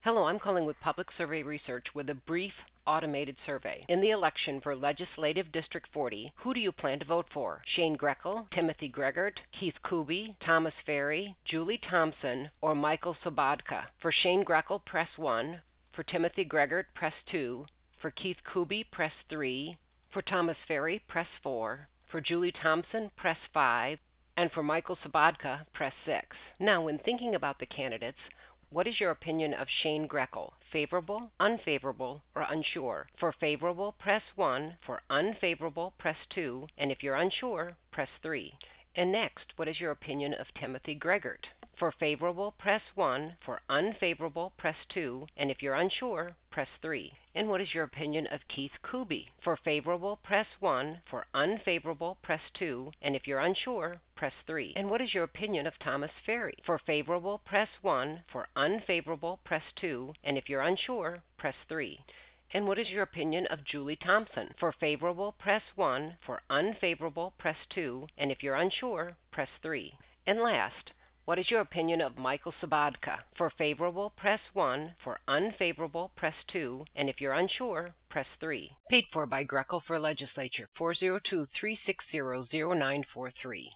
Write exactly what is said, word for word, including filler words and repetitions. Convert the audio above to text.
Hello, I'm calling with Public Survey Research with a brief automated survey. In the election for Legislative District forty, who do you plan to vote for? Shane Greckle, Timothy Gregert, Keith Kuby, Thomas Ferry, Julie Thompson, or Michael Sobodka? For Shane Greckle, press one. For Timothy Gregert, press two. For Keith Kuby, press three. For Thomas Ferry, press four. For Julie Thompson, press five. And for Michael Sobodka, press six. Now, when thinking about the candidates, what is your opinion of Shane Greckle? Favorable, unfavorable, or unsure? For favorable, press one. For unfavorable, press two. And if you're unsure, press three. And next, what is your opinion of Timothy Gregert? For favorable, press one. For unfavorable, press two. And if you're unsure, press three. And what is your opinion of Keith Kuby? For favorable, press one. For unfavorable, press two. And if you're unsure, press three. And what is your opinion of Thomas Ferry? For favorable, press one. For unfavorable, press two. And if you're unsure, press three. And what is your opinion of Julie Thompson? For favorable, press one. For unfavorable, press two. And if you're unsure, press three. And last, what is your opinion of Michael Sobodka? For favorable, press one. For unfavorable, press two. And if you're unsure, press three. Paid for by Greckle for Legislature, four zero two, three six zero, zero nine four three.